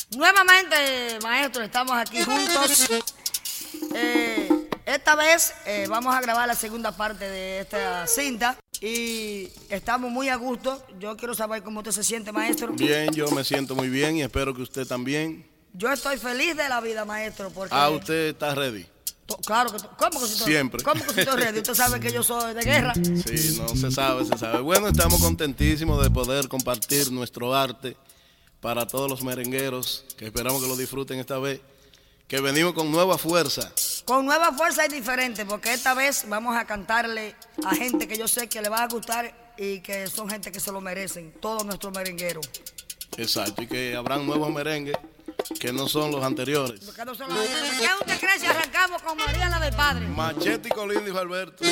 Nuevamente, maestro, estamos aquí juntos. Esta vez vamos a grabar la segunda parte de esta cinta y estamos muy a gusto. Yo quiero saber cómo usted se siente, maestro. Bien, yo me siento muy bien y espero que usted también. Yo estoy feliz de la vida, maestro, porque... ¿Usted está ready? Claro que... ¿Cómo que si estoy, siempre. ¿Cómo que si estoy ready? Usted sabe que yo soy de guerra. Sí, no, se sabe, se sabe. Bueno, estamos contentísimos de poder compartir nuestro arte para todos los merengueros, que esperamos que lo disfruten esta vez, que venimos con nueva fuerza. Con nueva fuerza es diferente, porque esta vez vamos a cantarle a gente que yo sé que le va a gustar y que son gente que se lo merecen, todos nuestros merengueros. Exacto, y que habrán nuevos merengues que no son los anteriores. ¿Qué usted cree si arrancamos con María la del Padre? Machete y Colín, dijo Alberto.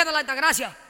de la Altagracia.